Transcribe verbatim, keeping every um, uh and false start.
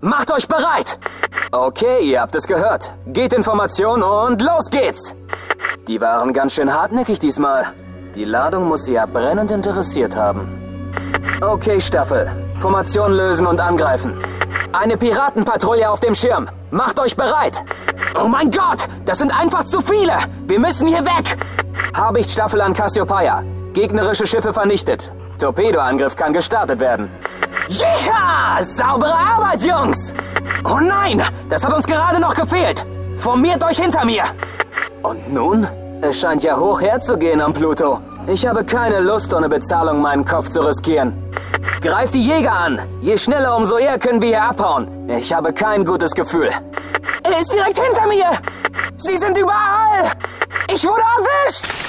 Macht euch bereit! Okay, ihr habt es gehört. Geht in Formation und los geht's! Die waren ganz schön hartnäckig diesmal. Die Ladung muss sie ja brennend interessiert haben. Okay, Staffel. Formation lösen und angreifen. Eine Piratenpatrouille auf dem Schirm. Macht euch bereit! Oh mein Gott! Das sind einfach zu viele! Wir müssen hier weg! Habichtstaffel an Cassiopeia. Gegnerische Schiffe vernichtet. Torpedoangriff kann gestartet werden. Jiha! Saubere Arbeit, Jungs! Oh nein! Das hat uns gerade noch gefehlt! Formiert euch hinter mir! Und nun? Es scheint ja hoch herzugehen am Pluto. Ich habe keine Lust, ohne Bezahlung meinen Kopf zu riskieren. Greift die Jäger an! Je schneller, umso eher können wir hier abhauen. Ich habe kein gutes Gefühl. Er ist direkt hinter mir! Sie sind überall! Ich wurde erwischt!